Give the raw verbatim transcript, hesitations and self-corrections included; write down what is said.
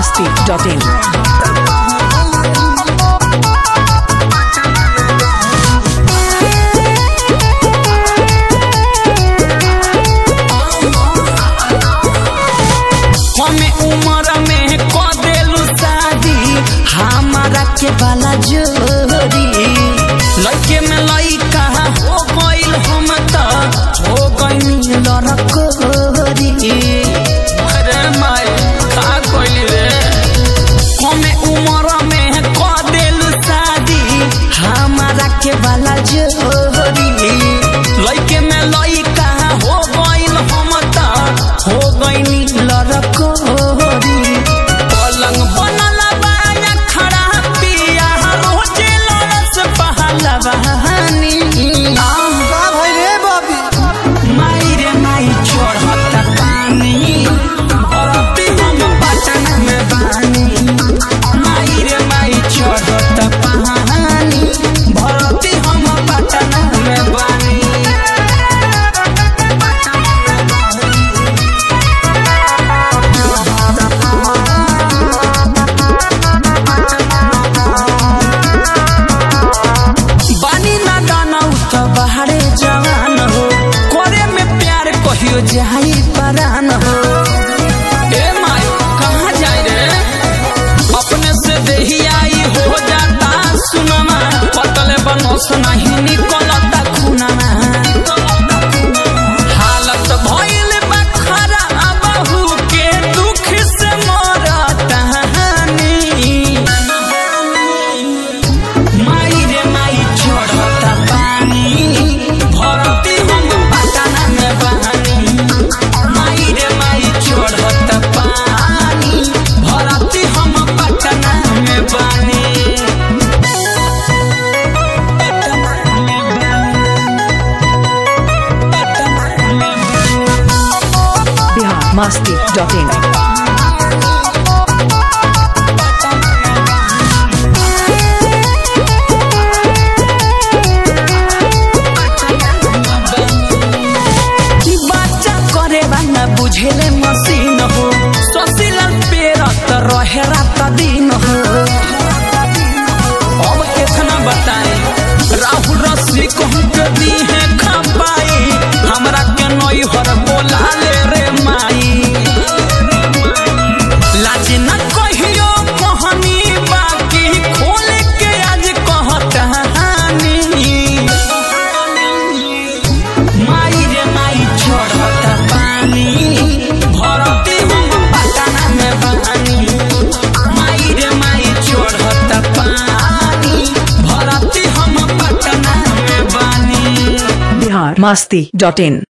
masti dot in. हमारा के बाला जोरी लड़के में लड़का हो गइल हम तो हो गइनी लड़कोरी। अरे माय का कइल रे कमे उम्र में क देलु शादी हमारा के बाला जोरी लड़के में लड़का हो गइल हम तो हो गइनी लड़कोरी। पलंग बनल जाई परान हो। ए माई कहाँ जाए रे अपने से देही आई हो जाता सुनमा पतले बनोस नहीं निकलता खुनामा हालत भइल बखरा बहू के दुख से मरता माई रे माई छोड़ता पानी भरती हम पटना में बहानी masti dot in. बच्चा करे वाला बुझेले मशीन हो सोसिलल पेरत रहे रात दिन हो। अब कितना बताए राहुल रसी कहूँ के दी है खपाई हमरा के नई हर बोला ले रे माई लाज न कहियो कहानी बाकी खोल के आज कहतानी माई रे माई छोड़ता पानी भरती हम पटना में बहानी माई रे माई छोड़ता पानी भरती हम पटना में बहानी। Bihar masti dot in.